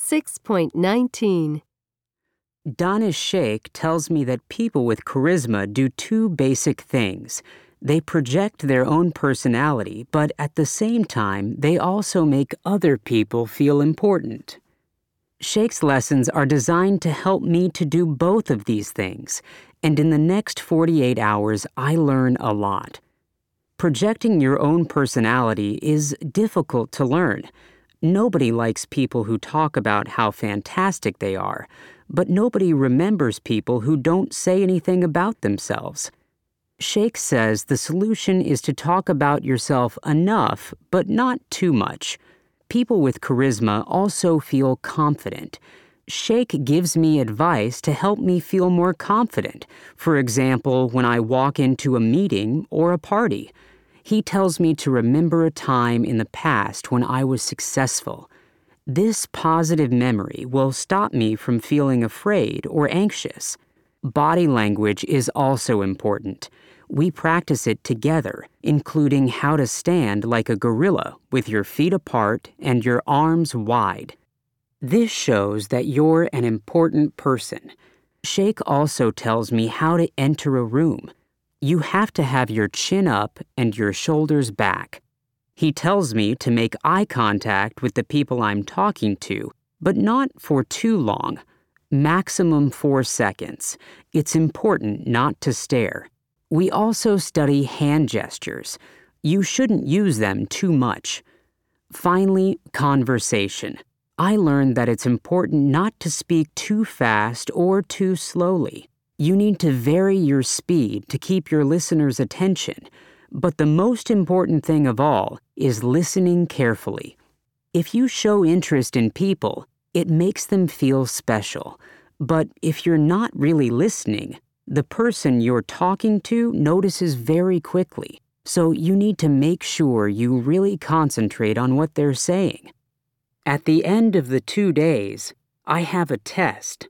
6.19. Danish Sheikh tells me that people with charisma do two basic things. They project their own personality, but at the same time, they also make other people feel important. Sheikh's lessons are designed to help me to do both of these things, and in the next 48 hours, I learn a lot. Projecting your own personality is difficult to learn. Nobody likes people who talk about how fantastic they are, but nobody remembers people who don't say anything about themselves. Sheikh says the solution is to talk about yourself enough, but not too much. People with charisma also feel confident. Sheikh gives me advice to help me feel more confident, for example, when I walk into a meeting or a party. He tells me to remember a time in the past when I was successful. This positive memory will stop me from feeling afraid or anxious. Body language is also important. We practice it together, including how to stand like a gorilla with your feet apart and your arms wide. This shows that you're an important person. Sheikh also tells me how to enter a room. You have to have your chin up and your shoulders back. He tells me to make eye contact with the people I'm talking to, but not for too long. Maximum 4 seconds. It's important not to stare. We also study hand gestures. You shouldn't use them too much. Finally, conversation. I learned that it's important not to speak too fast or too slowly. You need to vary your speed to keep your listeners' attention. But the most important thing of all is listening carefully. If you show interest in people, it makes them feel special. But if you're not really listening, the person you're talking to notices very quickly. So you need to make sure you really concentrate on what they're saying. At the end of the 2 days, I have a test.